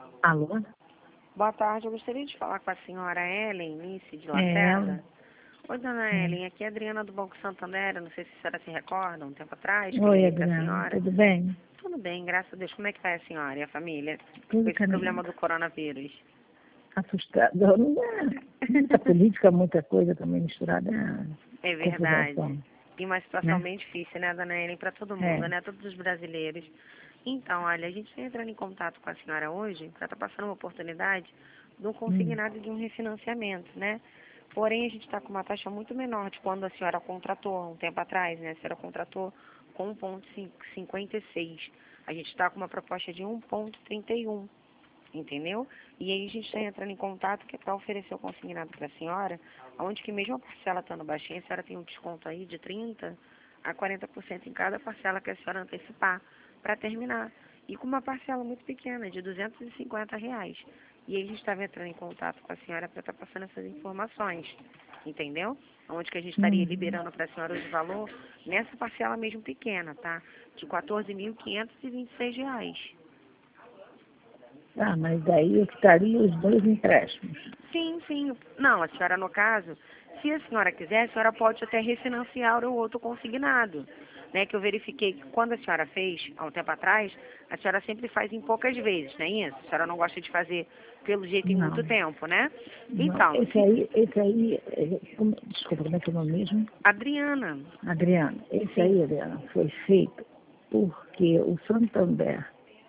Alô? Boa tarde, eu gostaria de falar com a senhora Ellen Nice de É ela? Lacerda. Oi, dona Ellen, aqui é a Adriana do Banco Santander, não sei se a senhora se recorda, um tempo atrás, que eu Oi, liguei para a Adriana. senhora. Tudo bem? Tudo bem, graças a Deus. Como é que vai a senhora e a família? Com Tudo esse problema caminhando. do coronavírus. Assustador. Não é muita política, muita coisa também misturada. É Confusão. verdade. E uma situação Né? bem difícil, né, dona Ellen, para todo É. mundo, né, todos os brasileiros. Então, olha, a gente está entrando em contato com a senhora hoje para estar passando uma oportunidade de um consignado de um refinanciamento, né? Porém, a gente está com uma taxa muito menor de quando a senhora contratou, há um tempo atrás, né? A senhora contratou com 1,56. A gente está com uma proposta de 1,31, entendeu? E aí a gente está entrando em contato que é para oferecer o consignado para a senhora, onde que mesmo a parcela estando baixinha, a senhora tem um desconto aí de 30% a 40% em cada parcela que a senhora antecipar para terminar. E com uma parcela muito pequena, de R$ 250. E aí a gente estava entrando em contato com a senhora para estar passando essas informações, entendeu? Onde que a gente estaria Uhum. liberando para a senhora o valor nessa parcela mesmo pequena, tá? De R$ 14.526. Ah, mas daí eu quitaria os dois empréstimos. Sim, sim. Não, a senhora, no caso, se a senhora quiser, a senhora pode até refinanciar o outro consignado. Né, que eu verifiquei que quando a senhora fez, há um tempo atrás, a senhora sempre faz em poucas vezes, não é isso? A senhora não gosta de fazer, pelo jeito, em muito Não. tempo, né? Não. Então, Esse aí, desculpa, como é que é o nome mesmo? Adriana, Adriana. Esse sim. aí, Adriana, foi feito porque o Santander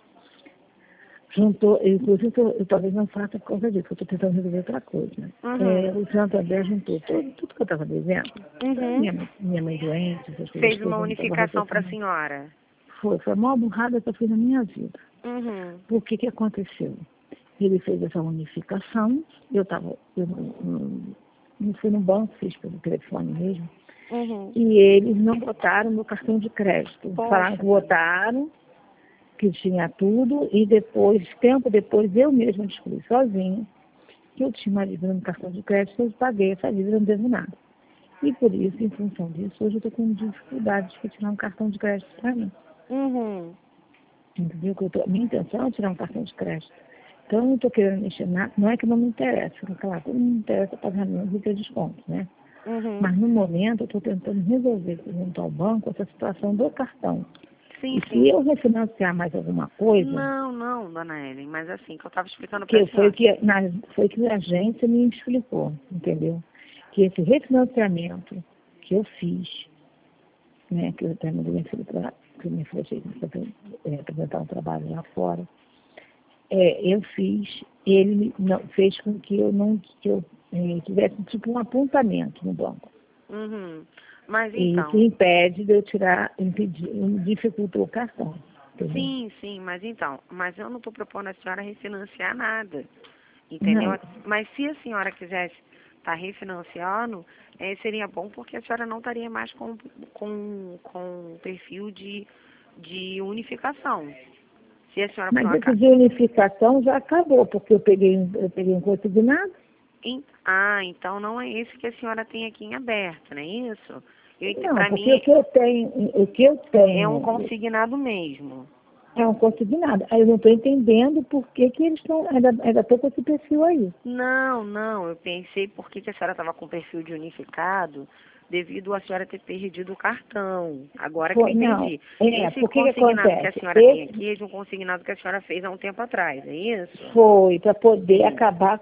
juntou, inclusive eu talvez não faça por causa disso, eu estou tentando resolver outra coisa. Né? Uhum. O Santander juntou tudo que eu estava devendo, Uhum. minha mãe doente, essas coisas Fez uma todas, não estava unificação para a resolvendo. senhora. Foi a maior burrada que eu fiz na minha vida. Uhum. Por que aconteceu? Ele fez essa unificação, eu não fui no banco, fiz pelo telefone mesmo, Uhum. e eles não botaram meu cartão de crédito. Falaram Poxa, que botaram, que tinha tudo, e depois, tempo depois, eu mesma descobri sozinha que eu tinha uma dívida no cartão de crédito, eu paguei essa dívida, não devo nada. E por isso, em função disso, hoje eu estou com dificuldade de tirar um cartão de crédito para mim. uhum. Entendeu? Minha intenção é tirar um cartão de crédito. Então, eu não estou querendo mexer nada, não é que não me interessa, claro, todo mundo interessa pagamento e ter desconto, né? Uhum. Mas no momento eu estou tentando resolver junto ao banco essa situação do cartão. Sim, E se sim. eu refinanciar mais alguma coisa, Não, não, dona Ellen, mas assim, que eu estava explicando para a que senhora. foi que a agência me explicou, entendeu? Que esse refinanciamento que eu fiz, né, que eu até mandei minha filha para que minha filha fez para apresentar um trabalho lá fora, eu fiz, ele não, fez com que eu não que eu tivesse tipo um apontamento no banco. Uhum. Mas E isso então, impede de eu tirar, dificultou o cartão, entendeu? sim, sim, mas então, mas eu não estou propondo a senhora refinanciar nada, entendeu? Não, Mas se a senhora quisesse estar refinanciando, seria bom porque a senhora não estaria mais com perfil de unificação. Se a senhora por mas um esse acaso... de unificação já acabou, porque eu peguei um consignado. Ah, então não é esse que a senhora tem aqui em aberto, não é isso? Não, Para porque mim é um o que eu tenho consignado mesmo. é um consignado. Aí eu não estou entendendo por que eles estão, ainda estou com esse perfil aí. Não, não, eu pensei por que a senhora estava com perfil de unificado, devido a senhora ter perdido o cartão. Agora que eu Não, entendi. Esse por que consignado que a acontece? senhora tem Esse aqui é de um consignado que a senhora fez há um tempo atrás, é isso? foi para poder Sim. acabar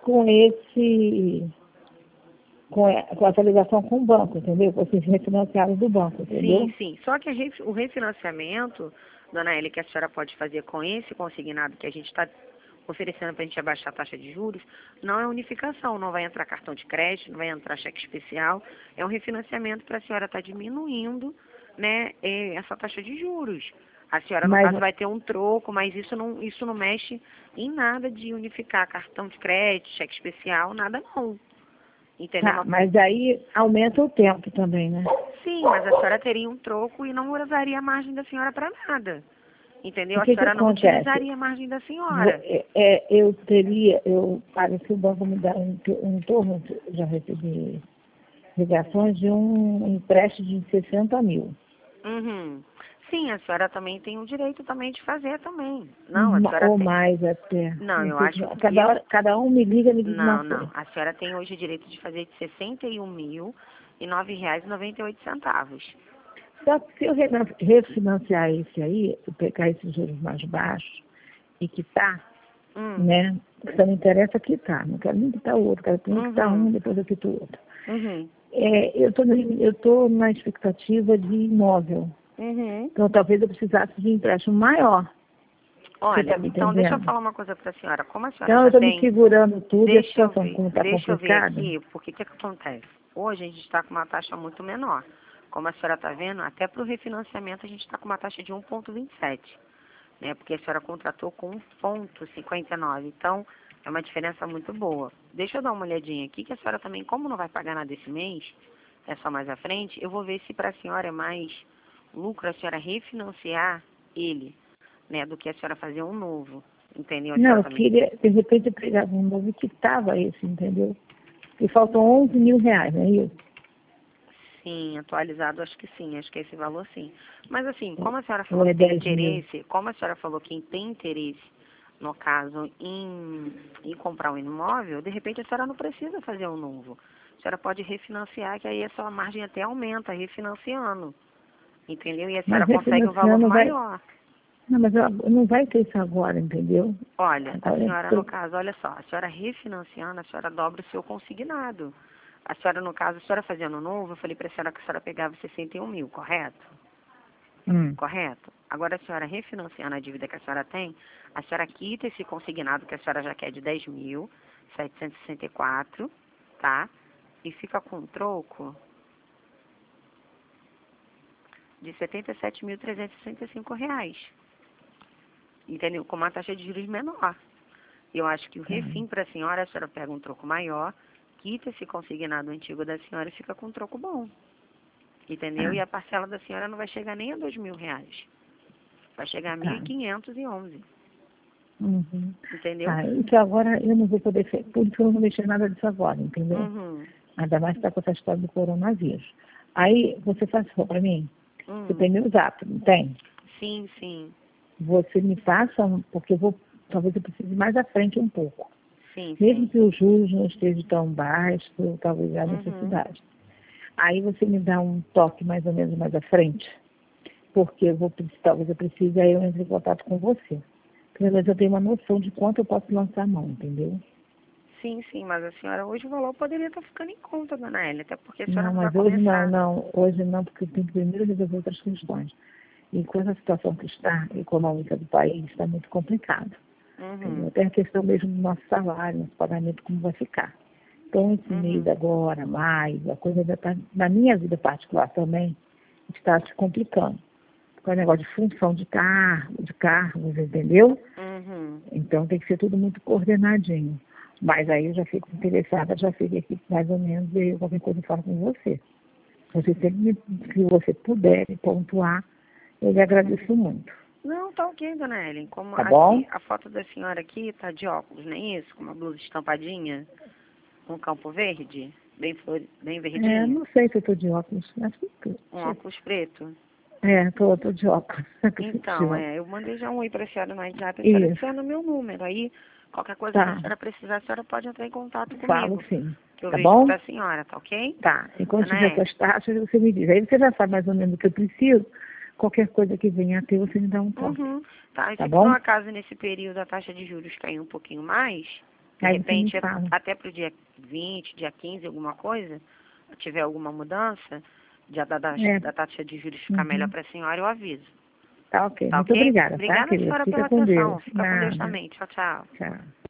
com a atualização com o banco, entendeu? Com esses refinanciados do banco, Sim, entendeu? sim. Só que o refinanciamento, dona Eli, que a senhora pode fazer com esse consignado que a gente está oferecendo para a gente abaixar a taxa de juros, não é unificação, não vai entrar cartão de crédito, não vai entrar cheque especial, é um refinanciamento para a senhora estar diminuindo, né, essa taxa de juros. A senhora, no Mas, caso, vai ter um troco, mas isso não mexe em nada de unificar cartão de crédito, cheque especial, nada não. Entendeu? tá, mas aí aumenta o tempo também, né? Sim, mas a senhora teria um troco e não usaria a margem da senhora para nada. Entendeu? O A que senhora não acontece? utilizaria a margem da senhora. Parece que o banco me dá um torno, já recebi ligações de um empréstimo de 60 mil. Uhum. Sim, a senhora também tem o direito também de fazer também. Não, a senhora Ou tem. mais até. Não, eu sei acho que cada um me liga e me diz uma Não, coisa. não. A senhora tem hoje o direito de fazer de R$ 61.009,98. Só que se eu refinanciar esse aí, eu pegar esses juros mais baixos e quitar, Hum. né? Só me interessa quitar, não quero nem quitar o outro, quero primeiro quitar um, depois eu quito o outro. Uhum. Eu tô na expectativa de imóvel. Uhum. Então talvez eu precisasse de um empréstimo maior. Você Olha, está me então deixa eu entendendo? falar uma coisa para a senhora. Como a senhora Então eu já estou me tem. segurando tudo e a situação como está Deixa eu ver complicada. aqui, porque o que acontece? Hoje a gente está com uma taxa muito menor. Como a senhora está vendo, até para o refinanciamento a gente está com uma taxa de 1,27, né? Porque a senhora contratou com 1,59. Então, é uma diferença muito boa. Deixa eu dar uma olhadinha aqui, que a senhora também, como não vai pagar nada esse mês, é só mais à frente, eu vou ver se para a senhora é mais lucro a senhora refinanciar ele, né, do que a senhora fazer um novo. Entendeu? A Não, senhora eu também. queria, de repente, eu pegava um novo que estava esse, entendeu? E faltam 11 mil reais, não é isso? Sim, atualizado, acho que sim, acho que é esse valor sim. Mas assim, como a senhora Ou falou é que tem 10 mil? interesse, como a senhora falou que tem interesse, no caso, em comprar um imóvel, de repente a senhora não precisa fazer um novo. A senhora pode refinanciar, que aí a sua margem até aumenta, refinanciando. Entendeu? E a Mas senhora consegue um valor refinanciando vai... maior. Não, mas não vai ter isso agora, entendeu? Olha, a Agora eu senhora, no tô... caso, olha só, a senhora refinanciando, a senhora dobra o seu consignado. A senhora, no caso, a senhora fazendo novo, eu falei para a senhora que a senhora pegava 61 mil, correto? Hum. Correto? Agora, a senhora refinanciando a dívida que a senhora tem, a senhora quita esse consignado que a senhora já quer de 10.764, tá? E fica com um troco de R$ 77.365. Entendeu? Com uma taxa de juros menor. Eu acho que o Tá. refim para a senhora pega um troco maior, quita esse consignado antigo da senhora e fica com um troco bom. Entendeu? E a parcela da senhora não vai chegar nem a R$ 2.000. Vai chegar a Tá. 1.511. Uhum. Entendeu? Tá, então agora eu não vou poder, por isso eu não vou mexer nada disso agora, entendeu? Uhum. Ainda mais que está com essa história do coronavírus. Aí, você faz isso para mim? Você tem meu zap, não tem? Sim, sim. Você me passa, porque talvez eu precise mais à frente um pouco. Sim, Mesmo sim. que os juros não estejam tão baixos, talvez há Uhum. necessidade. Aí você me dá um toque mais ou menos mais à frente, porque talvez eu precise, aí eu entre em contato com você. Pelo menos eu tenho uma noção de quanto eu posso lançar a mão, entendeu? Sim, sim, mas a senhora hoje o valor poderia estar ficando em conta, dona Elia, até porque a senhora Não, não vai mas hoje começar. hoje não, porque eu tenho que primeiro resolver outras questões. E com essa situação que está econômica do país, está muito complicado. Uhum. Até a questão mesmo do nosso salário, nosso pagamento, como vai ficar. Então, esse mês Uhum. agora, mais, a coisa ainda está, na minha vida particular também, está se complicando. Com o negócio de função de cargos, entendeu? Uhum. Então tem que ser tudo muito coordenadinho. Mas aí eu já fico interessada, já fico aqui mais ou menos, e qualquer coisa eu falo com você. Você sempre, se você puder me pontuar, eu lhe agradeço muito. Não, tá ok, dona Ellen. Como Tá bom? aqui, a foto da senhora aqui tá de óculos, não é isso? Com uma blusa estampadinha, um campo verde, bem verdinha, Não sei se eu estou de óculos. Acho que estou. um óculos preto. Estou de óculos. De Então, óculos. eu mandei já um oi pra senhora no WhatsApp, a senhora Isso, adiciona meu número. Aí, qualquer coisa que a tá. senhora precisar, a senhora pode entrar em contato Falo comigo, sim. que eu Tá vejo bom? pra senhora, tá ok? Tá. E quando Dona tiver Ellen, essas taxas, você me diz. Aí você já sabe mais ou menos o que eu preciso. Qualquer coisa que venha a ter, você me dá um toque. uhum. Tá, e Tá se por um bom? acaso nesse período a taxa de juros cair um pouquinho mais, de Aí você me repente fala. até pro dia 20, dia 15, alguma coisa, tiver alguma mudança, já É. da taxa de juros ficar melhor Uhum. pra senhora, eu aviso. Tá ok. Tá Muito ok? obrigada, tá, Obrigada, querida? senhora, Fica pela com Deus. atenção. Fica com Deus Nada. também. Tchau, tchau. Tchau.